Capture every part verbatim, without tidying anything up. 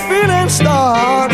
feeling starts.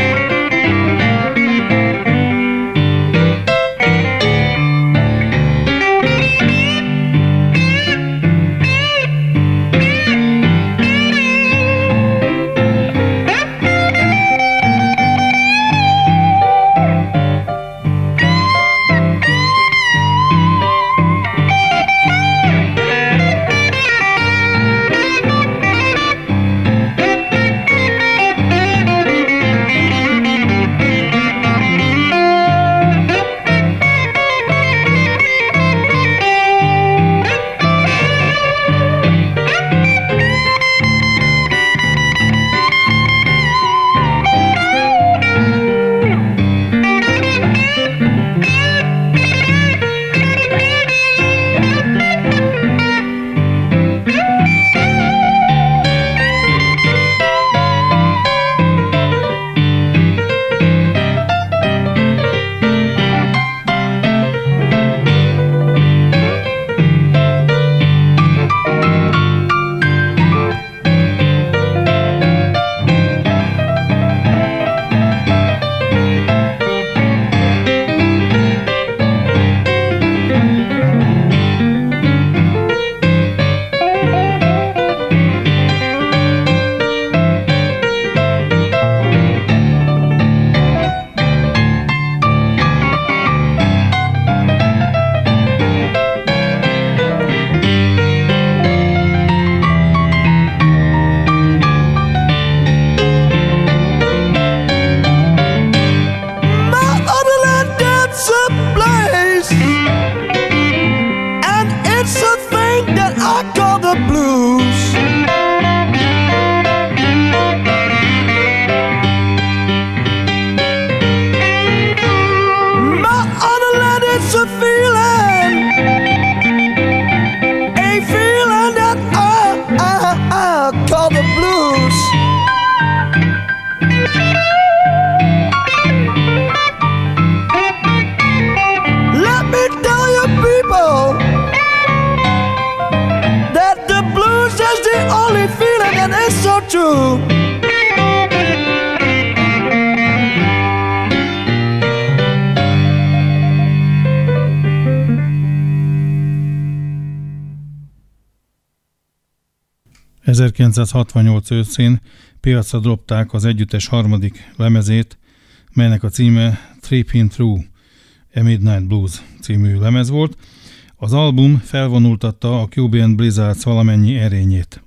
ezerkilencszázhatvannyolc őszén piacra dobták az együttes harmadik lemezét, melynek a címe Tripping Through a Midnight Blues című lemez volt. Az album felvonultatta a Cuban Blizzards valamennyi erényét.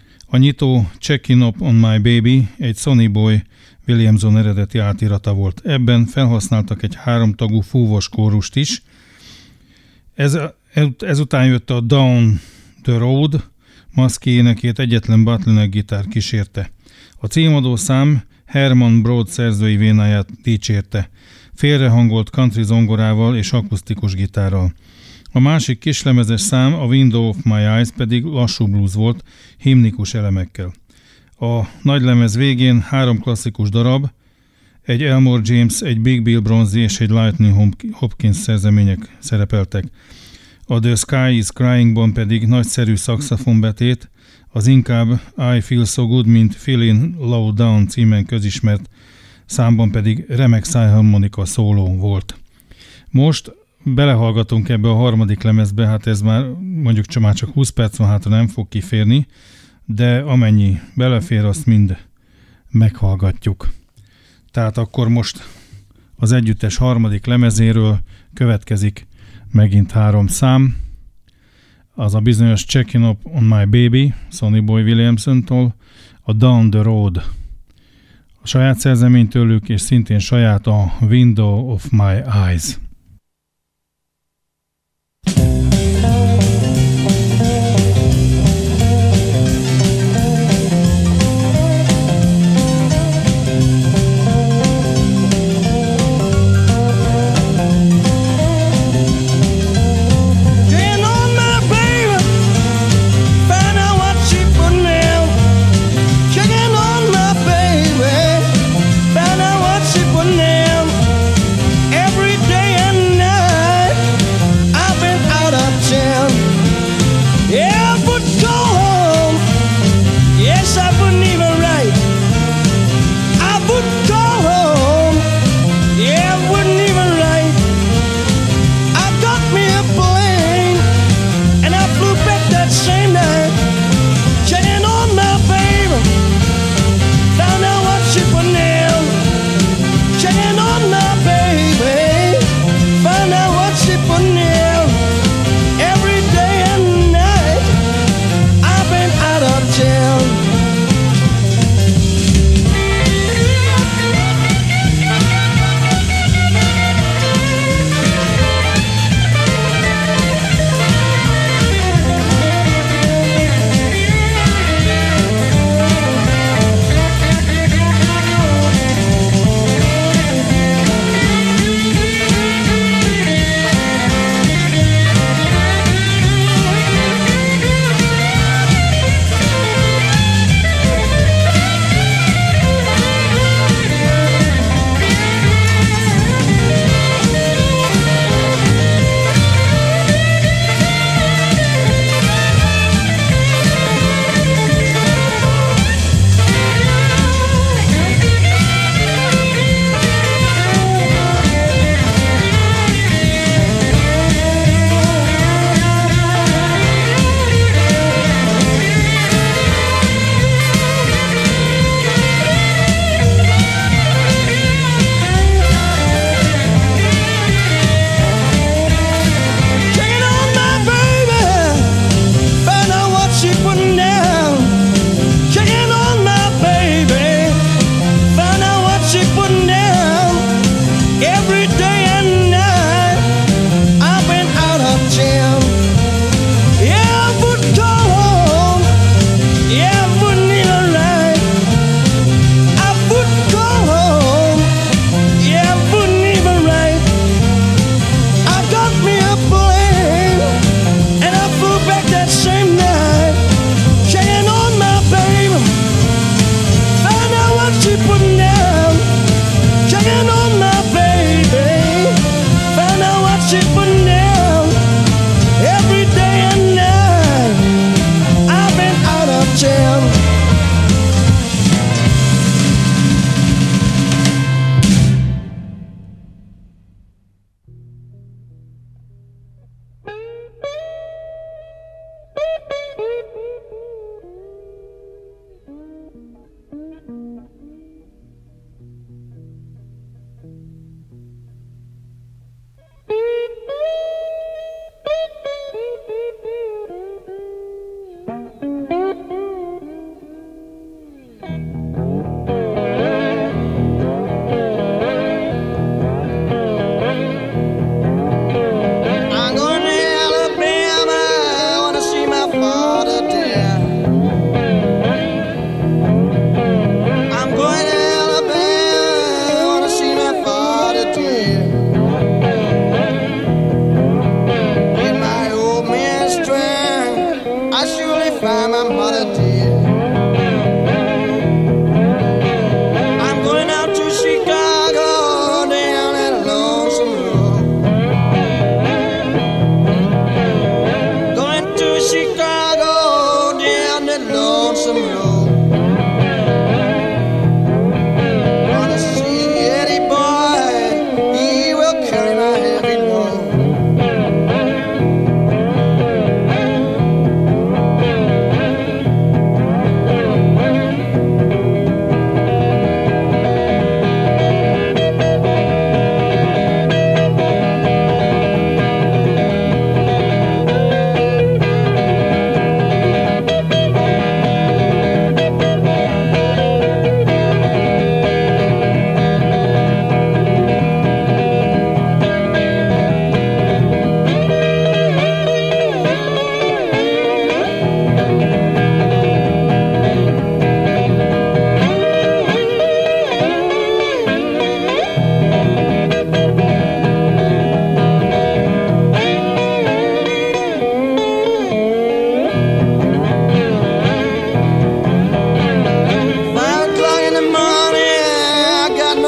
A nyitó Checking Up on My Baby egy Sonny Boy Williamson eredeti átirata volt. Ebben felhasználtak egy háromtagú fúvos kórust is. Ez, ezután jött a Down the Road, Muskie énekét egyetlen Butler gitár kísérte. A címadó szám Herman Broad szerzői vénáját dicsérte, félrehangolt country zongorával és akusztikus gitárral. A másik kislemezes szám, a Window of My Eyes pedig lassú blues volt, himnikus elemekkel. A nagylemez végén három klasszikus darab, egy Elmore James, egy Big Bill Bronzy és egy Lightning Hopkins szerzemények szerepeltek. A The Sky is Crying-ban pedig nagyszerű szaxofonbetét, az inkább I Feel So Good, mint Feeling Low Down címen közismert számban pedig remek szájharmonika szóló volt. Most belehallgatunk ebbe a harmadik lemezbe, hát ez már mondjuk csak, már csak húsz perc van, hát nem fog kiférni, de amennyi belefér, azt mind meghallgatjuk. Tehát akkor most az együttes harmadik lemezéről következik megint három szám. Az a bizonyos Checking Up on My Baby, Sonny Boy Williamson-tól, a Down the Road, a saját szerzemény tőlük, és szintén saját a Window of My Eyes. Every day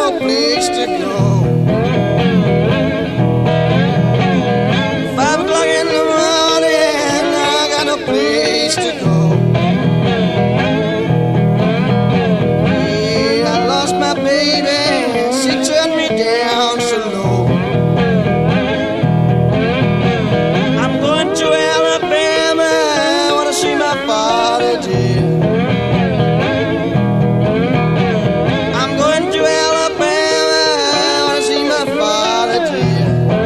no place to go. Five o'clock in the morning, I got no place to go. Yeah, I lost my baby, she turned me down so low. I'm going to Alabama, I wanna see my father, dear. I'm going to Alabama, I wanna see my father, dear.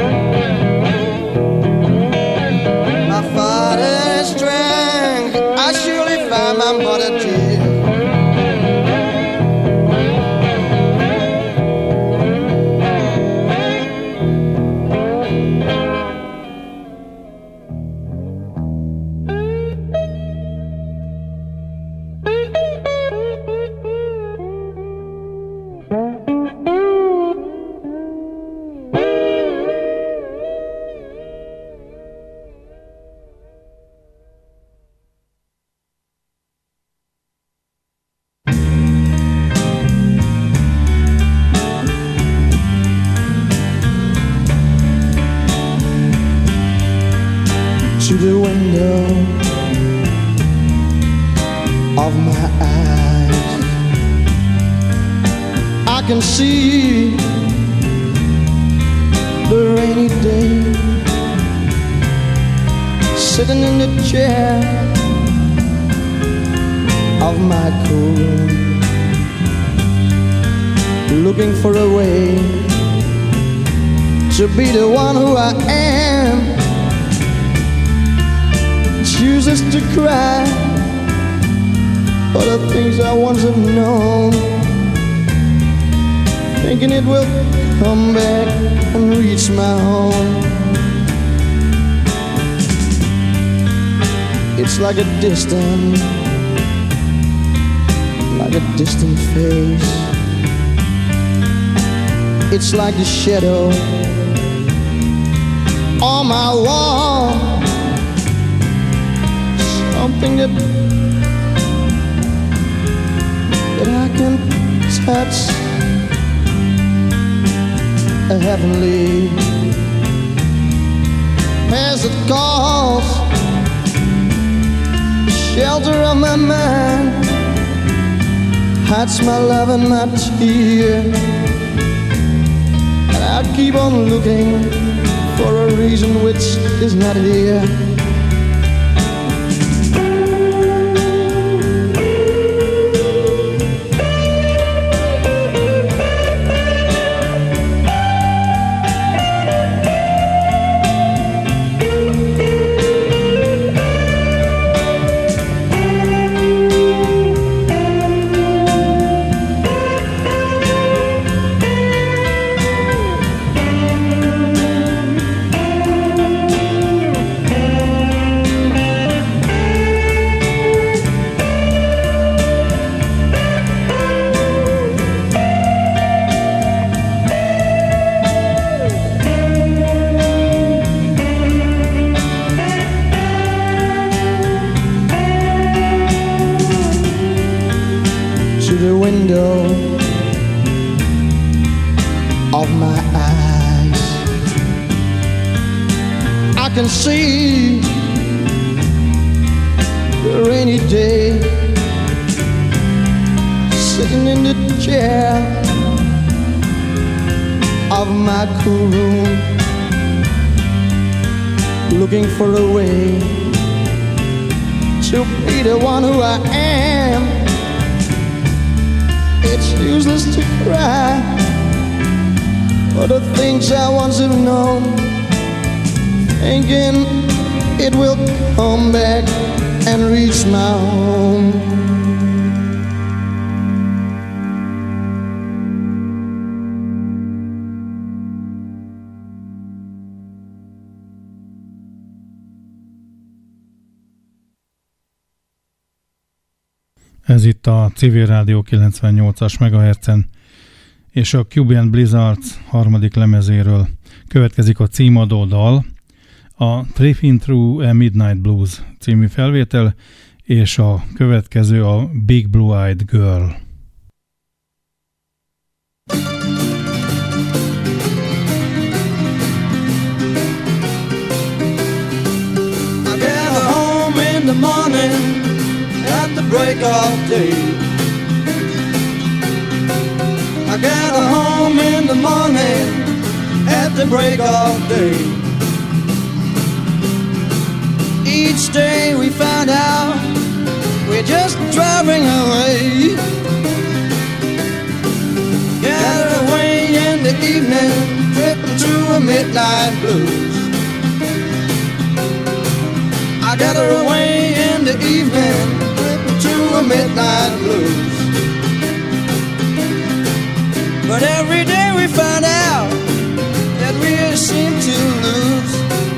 My father is drunk, I surely find my mother, dear. To the window of my eyes, I can see the rainy day, sitting in the chair of my cool room, looking for a way to be the one who I am. Chooses to cry for the things I once have known, thinking it will come back and reach my home. It's like a distant, like a distant face. It's like the shadow on my wall, something that that I can touch, a heavenly as it calls, the shelter of my mind, hides my love and my tear, and I keep on looking for a reason which is not here. The window of my eyes, I can see the rainy day, sitting in the chair of my cool room, looking for a way to be the one who I am. It's useless to cry for the things I once have known, thinking it will come back and reach my home. Ez itt a Civil Rádió kilencvennyolcas megahertzen, és a Cuban Blizzards harmadik lemezéről következik a címadó dal, a Tripping Through a Midnight Blues című felvétel, és a következő a Big Blue Eyed Girl. break of day. I got a home in the morning at the break of day. Each day we find out we're just driving away. Got away in the evening, tripping through a midnight blues. I got her away in the evening, tripping through a midnight blues. But every day we find out that we seem to lose.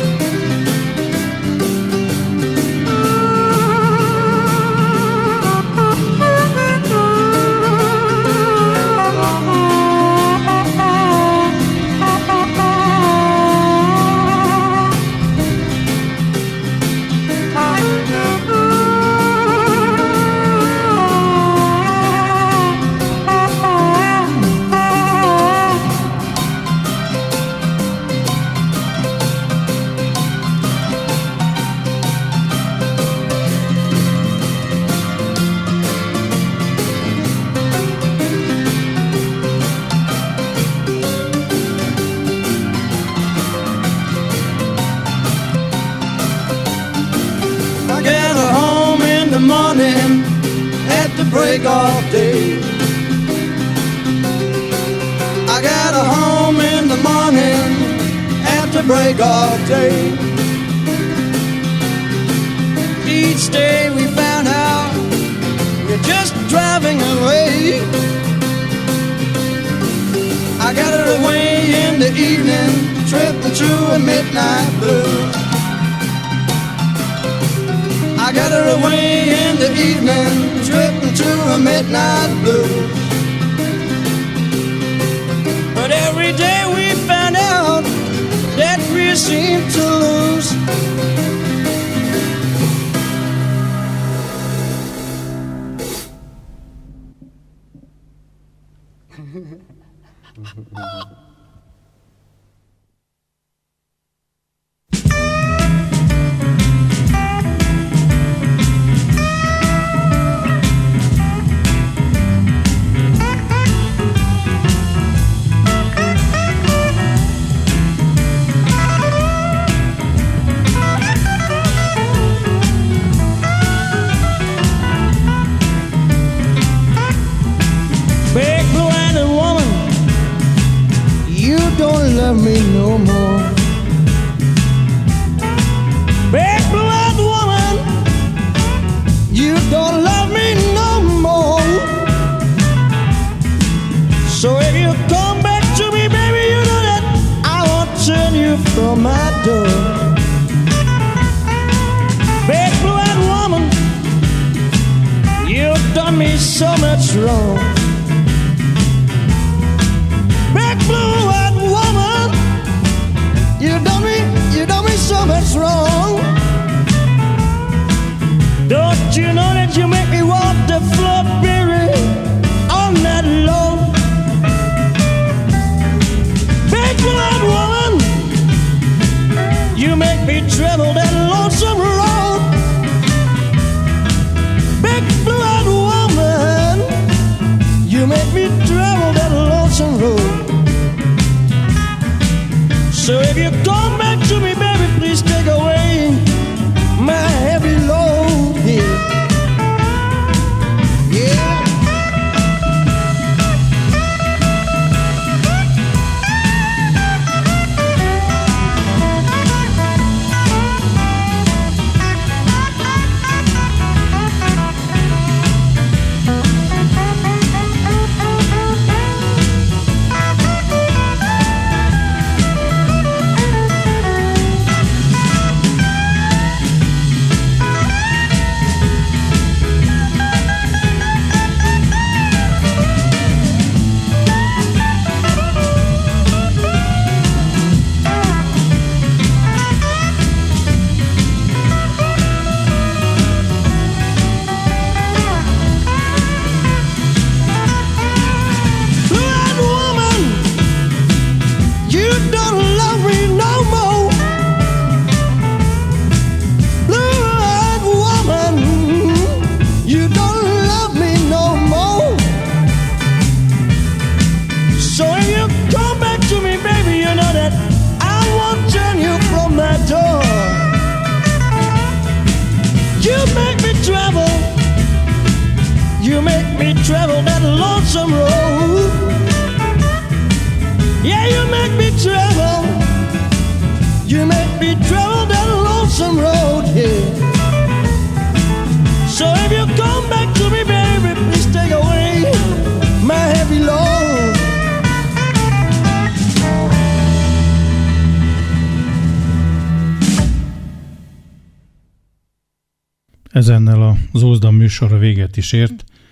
Break of day. I got a home in the morning after break of day. Each day we found out we're just driving away. I got her away in the evening, tripping through a midnight blues. I got her away in the evening, tripping through a midnight blues. But every day we find out that we seem to lose. Love me no more. Big blood woman, you don't love me no more. So if you come back to me, baby, you know that I won't turn you from my door. Big blood woman, you've done me so much wrong. Big blood woman, you done me, you done me so much wrong. Don't you know that you make me walk the floor, baby, all night long? Big blood woman, you make me travel that lonesome road. Big blood woman, you make me travel that lonesome road. So if you come back to me, baby, please take away my heavy load here. Yeah. make me travel, you make me travel that lonesome road. Yeah, you make me travel, you make me travel that lonesome road, yeah. So if you come back to me, baby, please take away my heavy load. Ezennel a Zózda műsora véget is ért.